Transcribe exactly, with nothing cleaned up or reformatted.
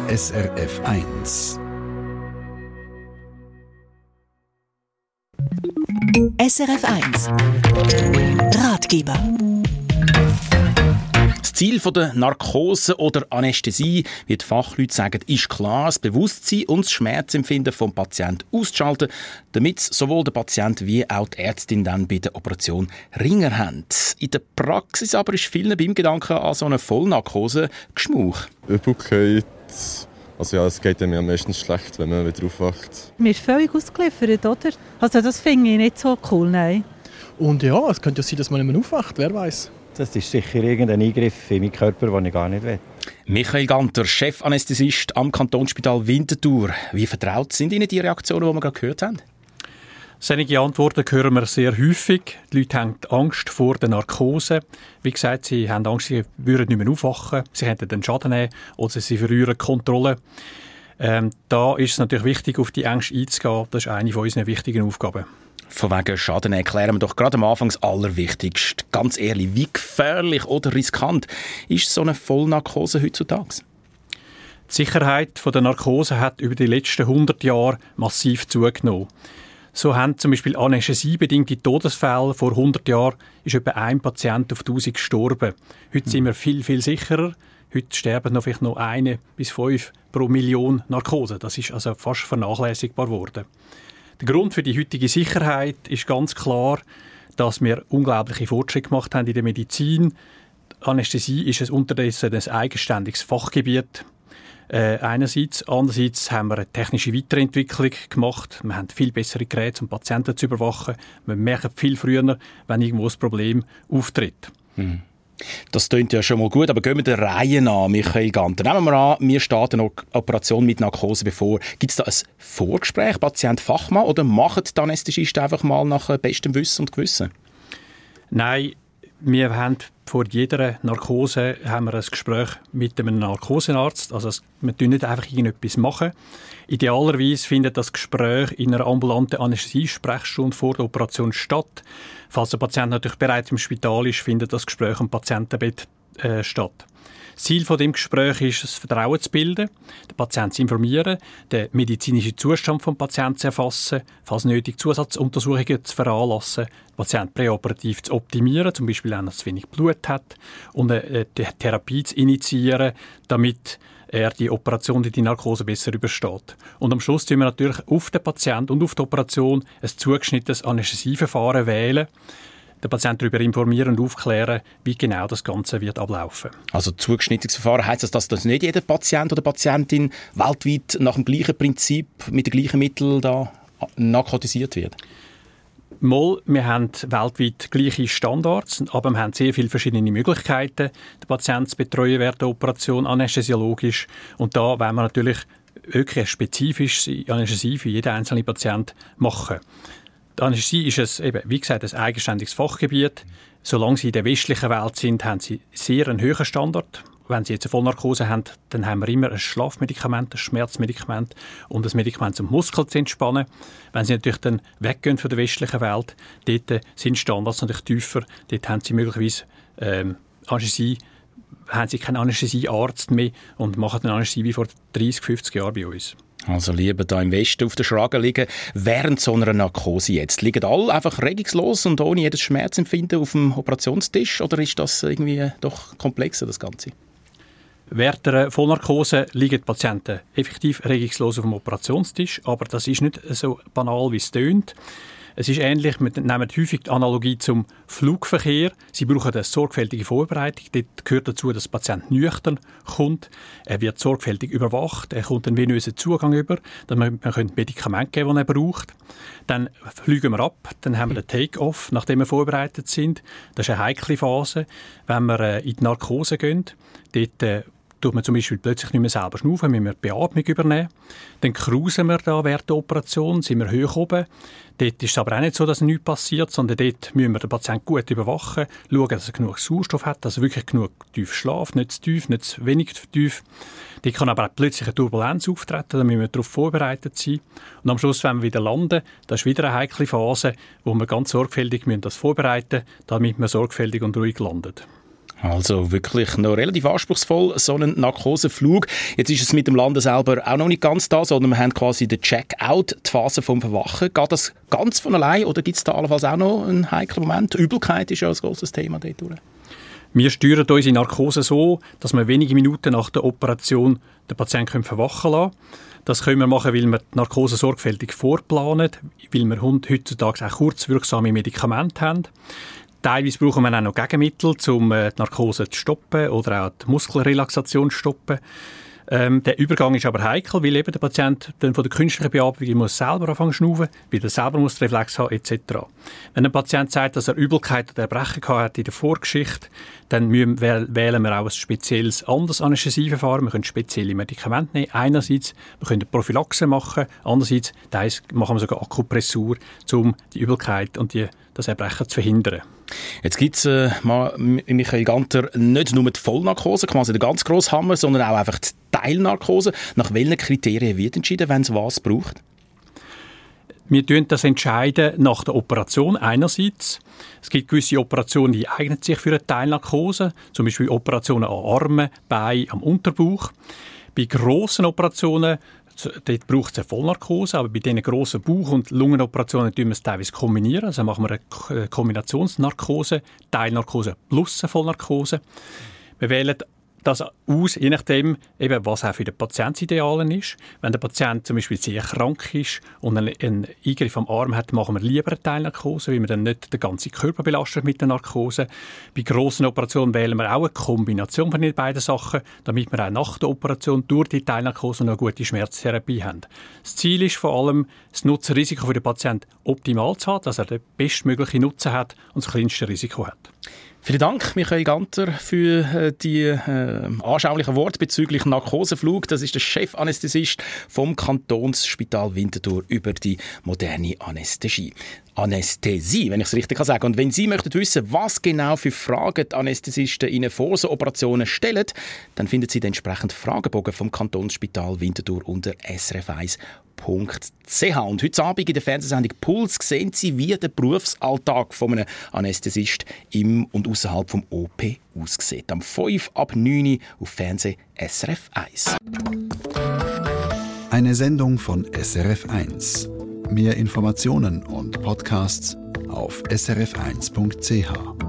S R F eins. S R F eins Ratgeber. Das Ziel der Narkose oder Anästhesie, wie die Fachleute sagen, ist klar, das Bewusstsein und das Schmerzempfinden des Patienten auszuschalten, damit sowohl der Patient wie auch die Ärztin dann bei der Operation Ringer haben. In der Praxis aber ist vielen beim Gedanken an so eine Vollnarkose Geschmauch. Übelkeit. Also ja, es geht einem ja meistens schlecht, wenn man wieder aufwacht. Mir ist völlig ausgeliefert, oder? Also das finde ich nicht so cool, nein. Und ja, es könnte ja sein, dass man nicht mehr aufwacht, wer weiß. Das ist sicher irgendein Eingriff in meinen Körper, den ich gar nicht will. Michael Ganter, Chefanästhesist am Kantonsspital Winterthur. Wie vertraut sind Ihnen die Reaktionen, die wir gerade gehört haben? Solche Antworten hören wir sehr häufig. Die Leute haben Angst vor der Narkose. Wie gesagt, sie haben Angst, sie würden nicht mehr aufwachen, sie hätten den Schaden nehmen oder sie verlieren die Kontrolle. Ähm, da ist es natürlich wichtig, auf die Ängste einzugehen. Das ist eine von unseren wichtigen Aufgaben. Von wegen Schaden erklären wir doch gerade am Anfang das Allerwichtigste. Ganz ehrlich, wie gefährlich oder riskant ist so eine Vollnarkose heutzutage? Die Sicherheit der Narkose hat über die letzten hundert Jahre massiv zugenommen. So haben zum Beispiel anästhesiebedingte Todesfälle vor hundert Jahren ist etwa ein Patient auf tausend gestorben. Heute mhm. sind wir viel, viel sicherer. Heute sterben noch vielleicht noch eine bis fünf pro Million Narkose. Das ist also fast vernachlässigbar geworden. Der Grund für die heutige Sicherheit ist ganz klar, dass wir unglaubliche Fortschritte gemacht haben in der Medizin. Anästhesie ist es unterdessen ein eigenständiges Fachgebiet. Äh, einerseits. Andererseits haben wir eine technische Weiterentwicklung gemacht. Wir haben viel bessere Geräte, um Patienten zu überwachen. Wir merken viel früher, wenn irgendwo ein Problem auftritt. Hm. Das klingt ja schon mal gut, aber gehen wir der Reihe nach, Michael Ganter. Nehmen wir an, wir starten eine Operation mit Narkose bevor. Gibt es da ein Vorgespräch, Patient-Fachmann, oder machen die Anästhesisten einfach mal nach bestem Wissen und Gewissen? Nein, wir haben vor jeder Narkose haben wir ein Gespräch mit einem Narkosenarzt. Also wir tun nicht einfach irgendetwas machen. Idealerweise findet das Gespräch in einer ambulanten Anästhesie-Sprechstunde vor der Operation statt. Falls der Patient natürlich bereits im Spital ist, findet das Gespräch am Patientenbett äh, statt. Das Ziel von dem Gespräch ist, das Vertrauen zu bilden, den Patienten zu informieren, den medizinischen Zustand des Patienten zu erfassen, falls nötig Zusatzuntersuchungen zu veranlassen, den Patienten präoperativ zu optimieren, zum Beispiel wenn er zu wenig Blut hat, und eine Therapie zu initiieren, damit er die Operation, die Narkose besser übersteht. Und am Schluss wählen wir natürlich auf den Patienten und auf die Operation ein zugeschnittenes Anästhesieverfahren wählen, den Patienten darüber informieren und aufklären, wie genau das Ganze wird ablaufen. Also zugeschnittenes Verfahren, heisst das, dass das nicht jeder Patient oder Patientin weltweit nach dem gleichen Prinzip mit den gleichen Mitteln da narkotisiert wird? Mal, wir haben weltweit gleiche Standards, aber wir haben sehr viele verschiedene Möglichkeiten, den Patienten zu betreuen während der Operation anästhesiologisch. Und da wollen wir natürlich wirklich eine spezifische Anästhesie für jeden einzelnen Patienten machen. Die Anästhesie ist es, eben, wie gesagt, ein eigenständiges Fachgebiet. Solange sie in der westlichen Welt sind, haben sie sehr einen hohen Standard. Wenn sie jetzt eine Vollnarkose haben, dann haben wir immer ein Schlafmedikament, ein Schmerzmedikament und ein Medikament zum Muskel zu entspannen. Wenn sie natürlich dann weggehen von der westlichen Welt, dort sind Standards natürlich tiefer. Dort haben sie möglicherweise ähm, Anästhesie, haben sie keinen Anästhesiearzt mehr und machen eine Anästhesie wie vor dreißig, fünfzig Jahren bei uns. Also lieber da im Westen auf der Schragen liegen, während so einer Narkose jetzt. Liegen alle einfach regungslos und ohne jedes Schmerzempfinden auf dem Operationstisch, oder ist das irgendwie doch komplexer, das Ganze? Während der Vollnarkose liegen die Patienten effektiv regungslos auf dem Operationstisch, aber das ist nicht so banal, wie es tönt. Es ist ähnlich, wir nehmen häufig die Analogie zum Flugverkehr. Sie brauchen eine sorgfältige Vorbereitung. Dort gehört dazu, dass der Patient nüchtern kommt. Er wird sorgfältig überwacht. Er kommt einen venösen Zugang über. Man kann Medikamente geben, die er braucht. Dann fliegen wir ab. Dann haben wir den Take-off, nachdem wir vorbereitet sind. Das ist eine heikle Phase. Wenn wir in die Narkose gehen, dort äh, tut man zum Beispiel plötzlich nicht mehr selber schnaufen, müssen wir die Beatmung übernehmen. Dann cruisen wir da während der Operation, sind wir hoch oben. Dort ist es aber auch nicht so, dass nichts passiert, sondern dort müssen wir den Patienten gut überwachen, schauen, dass er genug Sauerstoff hat, dass er wirklich genug tief schläft, nicht zu tief, nicht zu wenig tief. Dort kann aber auch plötzlich eine Turbulenz auftreten, da müssen wir darauf vorbereitet sein. Und am Schluss, wenn wir wieder landen, das ist wieder eine heikle Phase, wo wir ganz sorgfältig müssen das vorbereiten müssen, damit wir sorgfältig und ruhig landen. Also wirklich noch relativ anspruchsvoll, so ein Narkoseflug. Jetzt ist es mit dem Landen selber auch noch nicht ganz da, sondern wir haben quasi den Check-out, die Phase vom Verwachen. Geht das ganz von allein oder gibt es da allenfalls auch noch einen heiklen Moment? Übelkeit ist ja ein grosses Thema dort durch. Wir steuern unsere Narkose so, dass wir wenige Minuten nach der Operation den Patienten verwachen lassen können. Das können wir machen, weil wir die Narkose sorgfältig vorplanen, weil wir heutzutage auch kurzwirksame Medikamente haben. Teilweise brauchen wir auch noch Gegenmittel, um die Narkose zu stoppen oder auch die Muskelrelaxation zu stoppen. Ähm, der Übergang ist aber heikel, weil eben der Patient dann von der künstlichen Beatmung muss selber anfangen zu schnaufen, weil er selber muss den Reflex haben et cetera. Wenn ein Patient sagt, dass er Übelkeit oder Erbrechen hat in der Vorgeschichte, dann müssen, wählen wir auch ein spezielles anderes Anästhesieverfahren. Wir können spezielle Medikamente nehmen. Einerseits wir können eine Prophylaxe machen, andererseits machen wir sogar Akupressur, um die Übelkeit und die, das Erbrechen zu verhindern. Jetzt gibt es, äh, Michael Ganter, nicht nur die Vollnarkose, quasi der ganz grosse Hammer, sondern auch einfach die Teilnarkose. Nach welchen Kriterien wird entschieden, wenn es was braucht? Wir entscheiden das entscheiden nach der Operation einerseits. Es gibt gewisse Operationen, die eignen sich für eine Teilnarkose, zum Beispiel Operationen an Armen, Beinen, am Unterbauch. Bei grossen Operationen dort braucht es eine Vollnarkose, aber bei diesen grossen Bauch- und Lungenoperationen tun wir es teilweise kombinieren. Also machen wir eine Kombinationsnarkose, Teilnarkose plus eine Vollnarkose. Wir wählen das aus, je nachdem, eben, was auch für den Patienten ideal ist. Wenn der Patient zum Beispiel sehr krank ist und einen, einen Eingriff am Arm hat, machen wir lieber eine Teilnarkose, weil wir dann nicht den ganzen Körper belastet mit der Narkose. Bei grossen Operationen wählen wir auch eine Kombination von den beiden Sachen, damit wir auch nach der Operation durch die Teilnarkose noch eine gute Schmerztherapie haben. Das Ziel ist vor allem, das Nutzenrisiko für den Patienten optimal zu haben, dass er den bestmöglichen Nutzen hat und das kleinste Risiko hat. Vielen Dank, Michael Ganter, für äh, die äh, anschaulichen Worte bezüglich Narkoseflug. Das ist der Chefanästhesist vom Kantonsspital Winterthur über die moderne Anästhesie. Anästhesie, wenn ich es richtig sagen kann. Und wenn Sie möchten wissen, was genau für Fragen die Anästhesisten Ihnen vor so Operationen stellen, dann finden Sie den entsprechenden Fragebogen vom Kantonsspital Winterthur unter s r f eins punkt c h. Und heute Abend in der Fernsehsendung Puls sehen Sie, wie der Berufsalltag von einem Anästhesist im und außerhalb vom O P aussieht. Am fünf ab neun Uhr auf Fernseh S R F eins. Eine Sendung von S R F eins. Mehr Informationen und Podcasts auf s r f eins punkt c h.